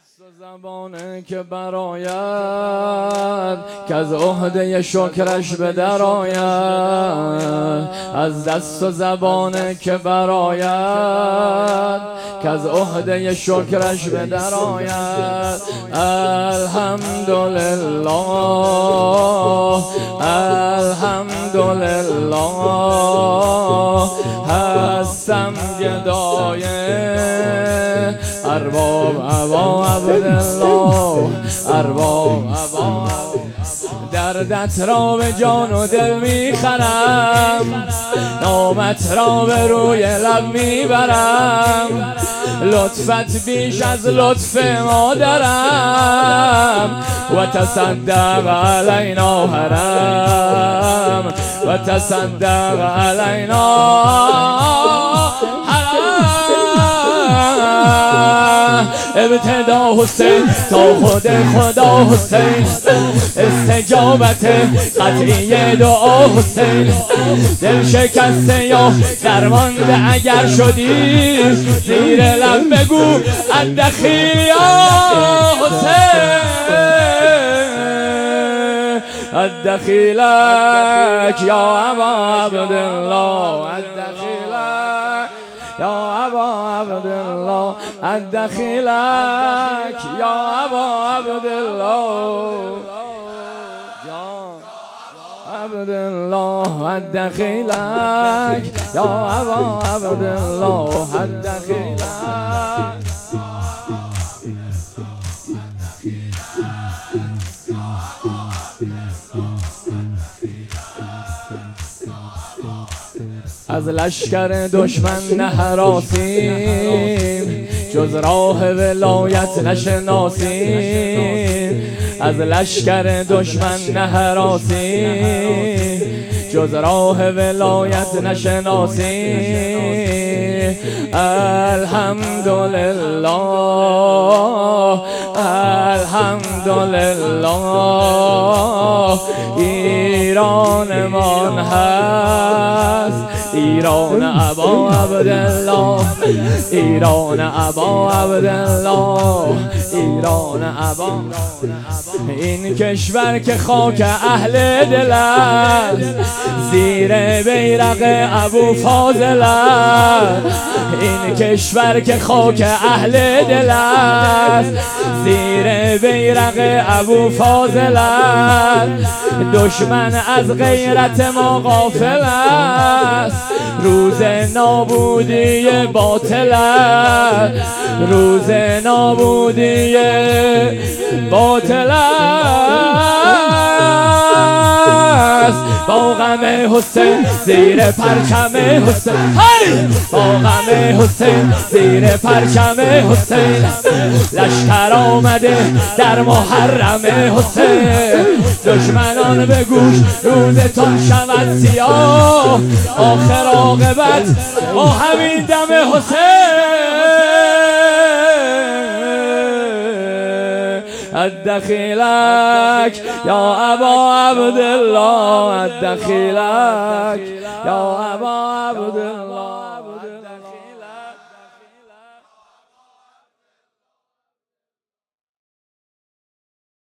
زبانه که برآید که از عهده شکرش به در آید، از دست و زبانه که برآید که از عهده شکرش به در آید. الحمدلله الحمدلله هستم گدای ارباب ابا عبدالله، ارباب ابا دردت را به جان و دل میخرم، نامت را به روی لب میبرم، لطفت بیش از لطف مادرم و تصدق علینا حرم و تصدق علینا ابتدا حسین تا خود خدا حسین، استجابت قطعی دعا حسین، دل شکسته یا درمانده اگر شدی زیر لب بگو الدخیل یا حسین، الدخیلک یا ابا عبدالله، الدخیلک یا ابا عبدالله، الدخیلک یا ابا عبدالله، یا عبدالله الدخیلک یا ابا عبدالله، الدخیلک. از لشکر دشمن نهراسیم، جز راه ولایت نشناسیم، از لشکر دشمن نهراسیم، جز راه ولایت نشناسیم. الحمدلله الحمدلله ایران من هست، ایران ابا عبدالله، ایران ابا عبدالله، ایران ابا. این کشور که خاک اهل دل است، زیر بیرق ابو فاضل است، این کشور که خاک اهل دل است، زیر بیرق ابو فاضل است، دشمن از غیرت ما غافل است، روز نابودی باطل است، روز نابودی باطل است. با غم حسین زیر پرچم حسین، با غم حسین زیر پرچم حسین، لشکر آمده در محرم حسین، دشمنان به گوش روزتان شود سیاه، آخر عاقبت با همین دم حسین. الدخیلک یا ابا عبدالله، الدخیلک یا ابا عبدالله.